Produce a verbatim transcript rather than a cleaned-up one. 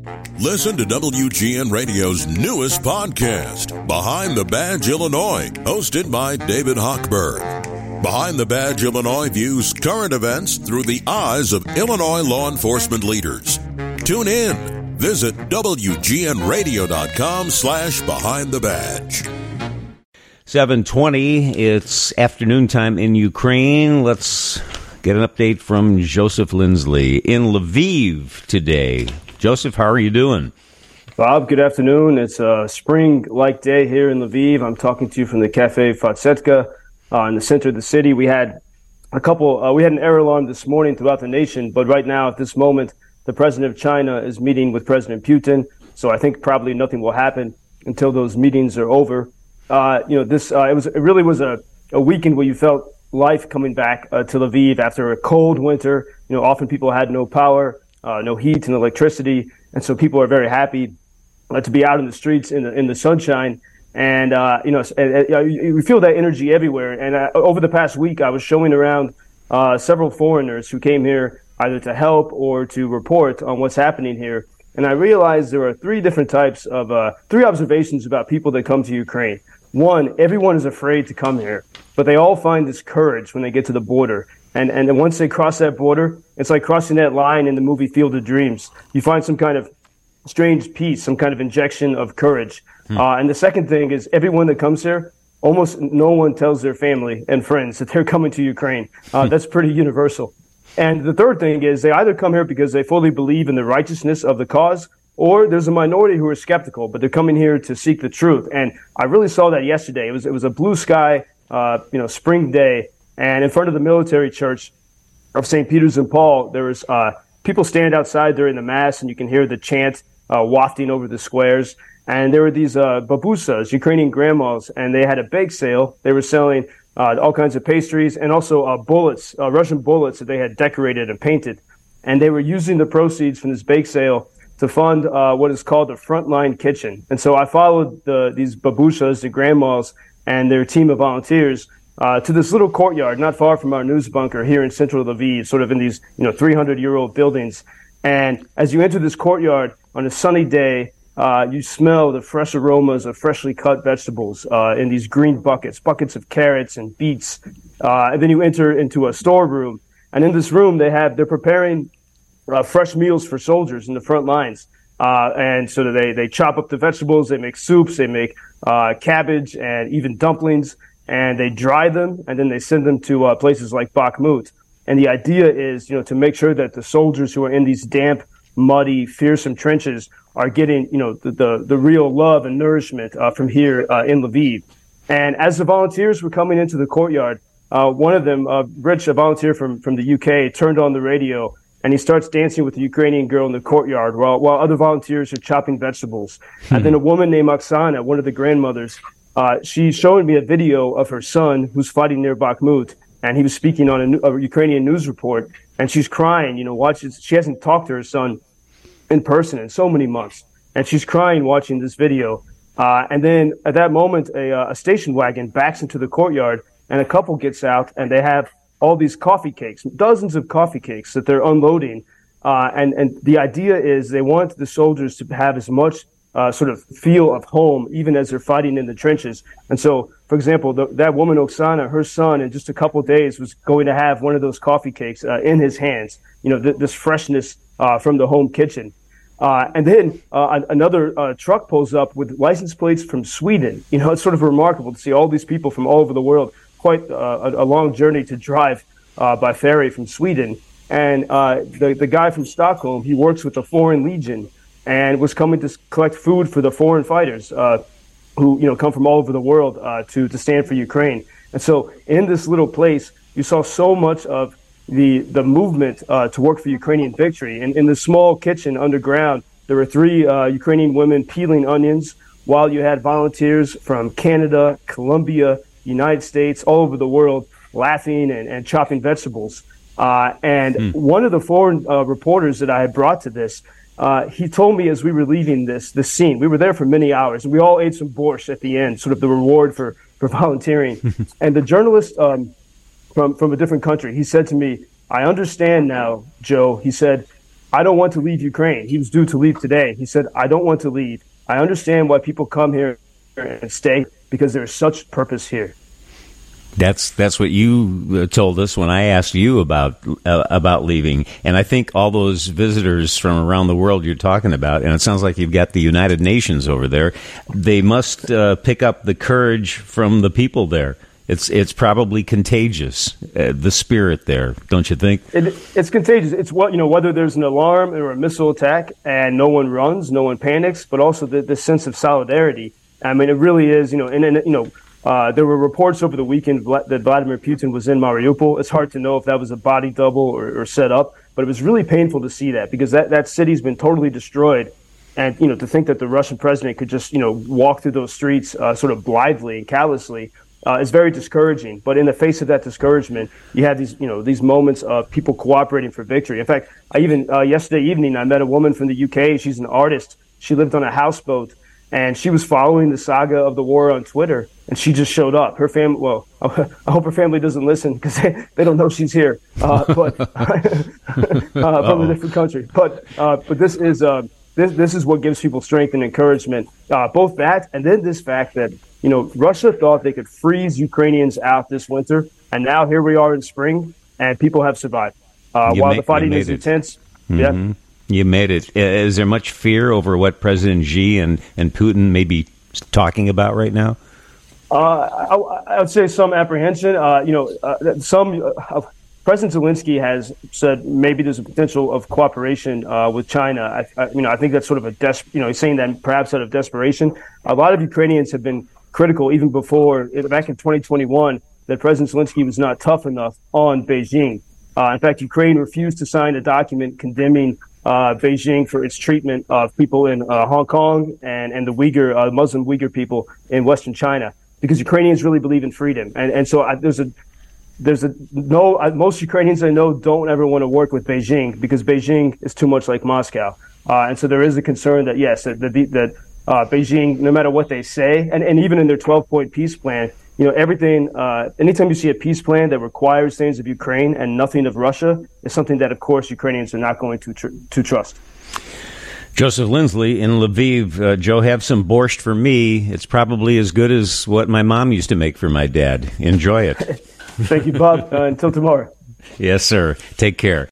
Listen to W G N Radio's newest podcast, Behind the Badge Illinois, hosted by David Hochberg. Behind the Badge Illinois views current events through the eyes of Illinois law enforcement leaders. Tune in. Visit W G N radio dot com slash behind the badge. seven twenty, it's afternoon time in Ukraine. Let's get an update from Joseph Lindsley in Lviv today. Joseph, how are you doing? Bob, good afternoon. It's a spring-like day here in Lviv. I'm talking to you from the Cafe Fatsetka uh, in the center of the city. We had a couple, uh, we had an air alarm this morning throughout the nation, but right now, at this moment, the president of China is meeting with President Putin. So I think probably nothing will happen until those meetings are over. Uh, you know, this uh, it was it really was a, a weekend where you felt life coming back uh, to Lviv after a cold winter. You know, often people had no power. Uh, no heat and electricity, and so people are very happy uh, to be out in the streets in the in the sunshine. And uh, you know, uh, uh, you feel that energy everywhere. And uh, over the past week, I was showing around uh, several foreigners who came here either to help or to report on what's happening here. And I realized there are three different types of uh, three observations about people that come to Ukraine. One, everyone is afraid to come here, but they all find this courage when they get to the border. And and once they cross that border, it's like crossing that line in the movie Field of Dreams. You find some kind of strange peace, some kind of injection of courage. Hmm. Uh, and the second thing is everyone that comes here, almost no one tells their family and friends that they're coming to Ukraine. Uh, that's pretty universal. And the third thing is they either come here because they fully believe in the righteousness of the cause, or there's a minority who are skeptical, but they're coming here to seek the truth. And I really saw that yesterday. It was it was a blue sky, uh, you know, spring day. And in front of the military church of Saint Peter's and Paul, there was uh, people stand outside during the mass, and you can hear the chant uh, wafting over the squares. And there were these uh, babusas, Ukrainian grandmas, and they had a bake sale. They were selling uh, all kinds of pastries and also uh, bullets, uh, Russian bullets that they had decorated and painted. And they were using the proceeds from this bake sale to fund uh, what is called the Frontline Kitchen. And so I followed the, these babusas, the grandmas, and their team of volunteers Uh, to this little courtyard not far from our news bunker here in central Lviv, sort of in these, you know, three hundred year old buildings. And as you enter this courtyard on a sunny day, uh, you smell the fresh aromas of freshly cut vegetables uh, in these green buckets, buckets of carrots and beets. Uh, and then you enter into a storeroom. And in this room, they have, they're preparing uh, fresh meals for soldiers in the front lines. Uh, and so they, they chop up the vegetables, they make soups, they make uh, cabbage and even dumplings. And they dry them, and then they send them to uh, places like Bakhmut. And the idea is, you know, to make sure that the soldiers who are in these damp, muddy, fearsome trenches are getting, you know, the the, the real love and nourishment uh, from here uh, in Lviv. And as the volunteers were coming into the courtyard, uh, one of them, uh, Rich, a volunteer from, from the U K, turned on the radio, and he starts dancing with the Ukrainian girl in the courtyard while, while other volunteers are chopping vegetables. Hmm. And then a woman named Oksana, one of the grandmothers, Uh, she's showing me a video of her son who's fighting near Bakhmut, and he was speaking on a, a Ukrainian news report, and she's crying, you know, watches, she hasn't talked to her son in person in so many months, and she's crying watching this video. Uh, and then at that moment, a, a station wagon backs into the courtyard, and a couple gets out, and they have all these coffee cakes, dozens of coffee cakes that they're unloading. Uh, and, and the idea is they want the soldiers to have as much Uh, sort of feel of home, even as they're fighting in the trenches. And so, for example, the, that woman, Oksana, her son, in just a couple of days was going to have one of those coffee cakes uh, in his hands, you know, th- this freshness uh, from the home kitchen. Uh, and then uh, another uh, truck pulls up with license plates from Sweden. You know, it's sort of remarkable to see all these people from all over the world, quite uh, a, a long journey to drive uh, by ferry from Sweden. And uh, the, the guy from Stockholm, he works with the Foreign Legion, and was coming to collect food for the foreign fighters uh, who, you know, come from all over the world uh, to, to stand for Ukraine. And so in this little place, you saw so much of the the movement uh, to work for Ukrainian victory. And in the small kitchen underground, there were three uh, Ukrainian women peeling onions, while you had volunteers from Canada, Colombia, United States, all over the world, laughing and, and chopping vegetables. Uh, and mm. one of the foreign uh, reporters that I had brought to this, Uh, he told me as we were leaving this this scene, we were there for many hours, and we all ate some borscht at the end, sort of the reward for, for volunteering. And the journalist um, from, from a different country, he said to me, I understand now, Joe, he said, I don't want to leave Ukraine. He was due to leave today. He said, I don't want to leave. I understand why people come here and stay because there's such purpose here. That's that's what you told us when I asked you about uh, about leaving, and I think all those visitors from around the world you're talking about, and it sounds like you've got the United Nations over there. They must uh, pick up the courage from the people there. It's it's probably contagious, uh, the spirit there, don't you think? It, it's contagious. It's what you know, whether there's an alarm or a missile attack, and no one runs, no one panics, but also the, the sense of solidarity. I mean, it really is. You know, and, and you know. Uh, there were reports over the weekend that Vladimir Putin was in Mariupol. It's hard to know if that was a body double or, or set up, but it was really painful to see that because that, that city's been totally destroyed. And, you know, to think that the Russian president could just, you know, walk through those streets uh, sort of blithely and callously uh, is very discouraging. But in the face of that discouragement, you had these, you know, these moments of people cooperating for victory. In fact, I even uh, yesterday evening, I met a woman from the U K. She's an artist. She lived on a houseboat. And she was following the saga of the war on Twitter, and she just showed up. Her family, well, I hope her family doesn't listen because they, they don't know she's here, uh, but uh, from a different country. But uh, but this is uh, this this is what gives people strength and encouragement. Uh, both that, and then this fact that you know Russia thought they could freeze Ukrainians out this winter, and now here we are in spring, and people have survived. Uh, while ma- the fighting is intense, mm-hmm. yeah. You made it. Is there much fear over what President Xi and, and Putin may be talking about right now? Uh, I, I would say some apprehension. Uh, you know, uh, some uh, President Zelensky has said maybe there's a potential of cooperation uh, with China. I, I, you know, I think that's sort of a des- you know, he's saying that perhaps out of desperation. A lot of Ukrainians have been critical even before, back in twenty twenty-one, that President Zelensky was not tough enough on Beijing. Uh, in fact, Ukraine refused to sign a document condemning Uh, Beijing for its treatment of people in uh, Hong Kong and, and the Uyghur, uh, Muslim Uyghur people in Western China, because Ukrainians really believe in freedom. And, and so I, there's a, there's a, no, I, most Ukrainians I know don't ever want to work with Beijing because Beijing is too much like Moscow. Uh, and so there is a concern that, yes, that, that, that uh, Beijing, no matter what they say, and, and even in their twelve-point peace plan, you know, everything, uh, anytime you see a peace plan that requires things of Ukraine and nothing of Russia is something that, of course, Ukrainians are not going to tr- to trust. Joseph Lindsley in Lviv. Uh, Joe, have some borscht for me. It's probably as good as what my mom used to make for my dad. Enjoy it. Thank you, Bob. Uh, until tomorrow. Yes, sir. Take care.